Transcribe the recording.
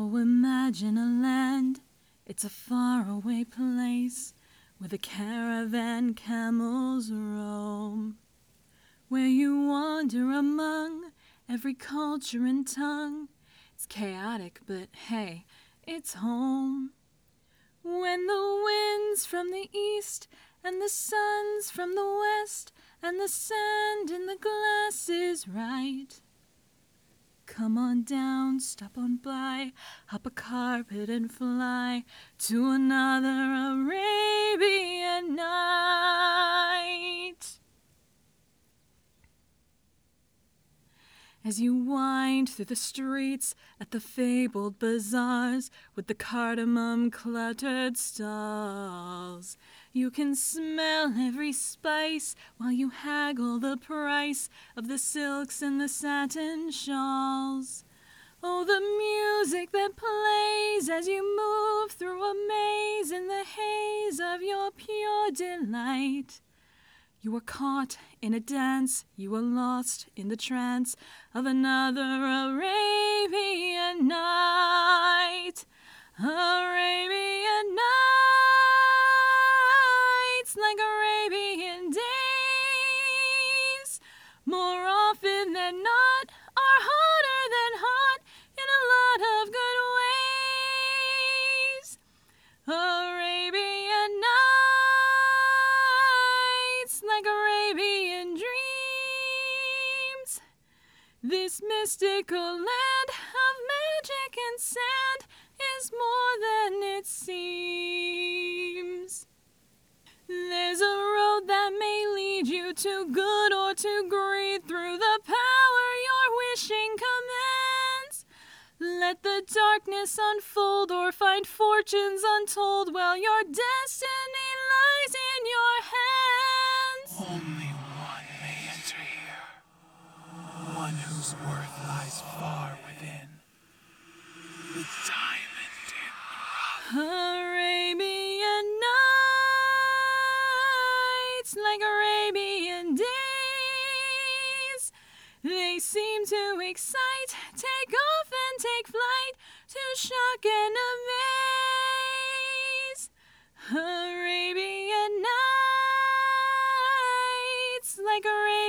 Oh, imagine a land, it's a faraway place, where the caravan camels roam, where you wander among every culture and tongue. It's chaotic, but hey, it's home. When the wind's from the east, and the sun's from the west, and the sand in the glass is right, come on down, stop on by, hop a carpet and fly to another Arabian night. As you wind through the streets at the fabled bazaars with the cardamom-cluttered stalls, you can smell every spice while you haggle the price of the silks and the satin shawls. Oh, the music that plays as you move through a maze in the haze of your pure delight. You are caught in a dance, you are lost in the trance of another Arabian night. Arabian nights, like Arabian days, more often than not, are hotter than hot in a lot of good ways. Arabian nights, like Arabian dreams, this mystical land of magic and sand is more than it seems. There's a road that may lead you to good or to greed through the power your wishing commands. Let the darkness unfold or find fortunes untold while your destiny lies in your hands. Only one may enter here, one whose worth lies far within the diamond in the rough. Arabian nights, like Arabian days, they seem to excite, take off and take flight, to shock and amaze. Arabian nights, like Arabian